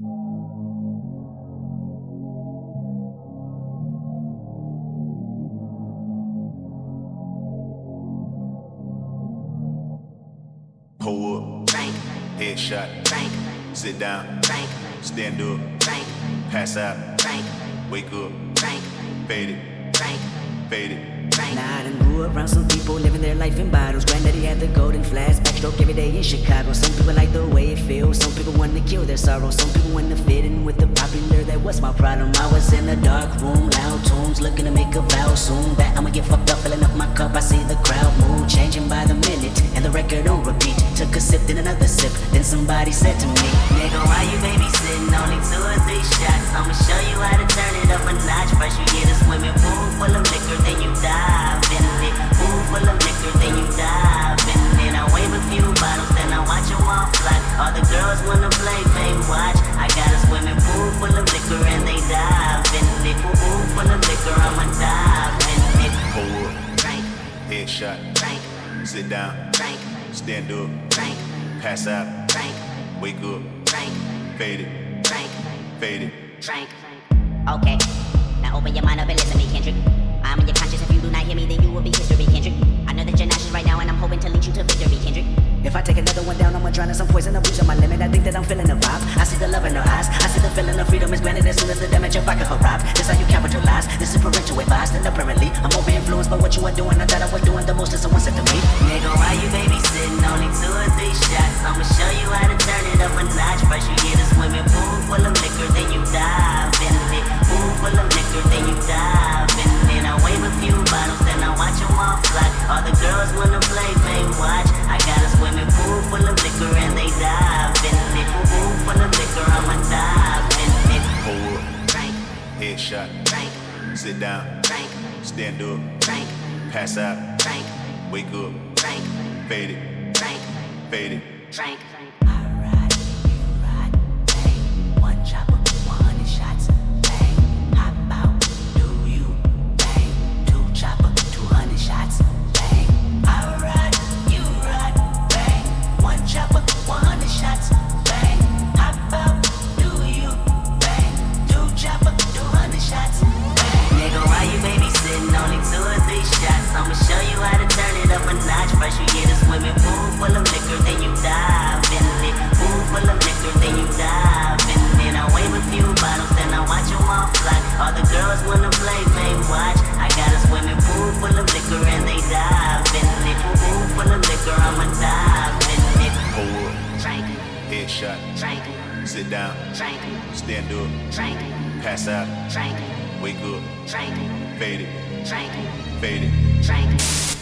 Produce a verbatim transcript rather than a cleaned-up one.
Pull up, Frank, headshot, Frank, sit down, Frank, stand up, Frank, pass out, Frank, wake up, Frank, fade it, Frank, fade it. Frank. Nah, I done grew around some people living their life in bottles. Granddaddy had the golden flask, backstroke every day in Chicago. Some people like the way it feels, some people want to kill their sorrow. Some people want to fit in with the popular, that was my problem. I was in a dark room, loud tunes, looking to make a vow soon that I'ma get fucked up, filling up my cup. I see the crowd mood changing by the minute, and the record on repeat. Took a sip, then another sip, then somebody said to me, Nigga, why you babysitting? Only two or three shots. I'ma show you how to turn it up a notch. First you get a swimming pool full of liquor, then you dive in it. Pool full of liquor, then you dive in it. I wave a few bottles, then I watch them all fly. All the girls wanna play, babe, watch. I got a swimming pool full of liquor and they dive in it. Pool full of liquor, I'ma dive in it. Pull up, Frank, headshot, Frank, sit down, Frank, stand up, Frank, pass out, Frank, wake up, Frank, fade it, Frank, fade it. Frank. Okay, now open your mind up and listen to me, Kendrick. I'm in your conscience. If you do not hear me, then you will be history, Kendrick. I know that you're nauseous right now, and I'm hoping to lead you to victory, Kendrick. if I take another one down, I'ma drown in some poison, abusing my limit. I think that I'm feeling the vibe. I see the love in her eyes. I see the feeling of freedom is granted as soon as the damage of vodka arrive. This how you capitalize. This is parental advice. And apparently, I'm over influenced by what you are doing. I thought I was doing the most, and someone said to me, Nigga, why you babysitting? Only two or three shots. I'ma show you how to turn it up a notch. First you get a swimming pool full of liquor, then you dive in it. Pool full of liquor, then you dive in it. I wave a few bottles, then I watch them all fly. All the girls wanna play, babe, watch. I got a swimming pool full of liquor and they dive in it. Pool full of liquor, I'ma dive in it. Pull up, Frank, headshot, Frank, sit down, Frank, stand up, Frank, pass out, Frank, wake up, Frank, fade it, Frank, fade it. Frank. I ride, you ride, bang, one chopper, one hundred shots, bang, hop out, do you, bang, two chopper, two hundred shots, bang, I ride, you ride, bang, one chopper, one hundred shots, bang, hop out, do you, bang, two chopper, two hundred shots, bang. Nigga, why you babysitting? Only two or three shots. I'ma show you how to turn it up a notch. First you get a swimming pool full of liquor, then you dive in it. Pool full of liquor, then you dive in it. I wave a few bottles, then I watch them all fly. All the girls wanna play, babe, watch. I got a swimming pool full of liquor and they dive in it. Pool full of liquor, I'ma dive in it. Pull up, Frank, headshot, Frank, sit down, Frank, stand up, Frank, pass out, Frank, wake up, Frank, fade it, Frank, fade it. Frank.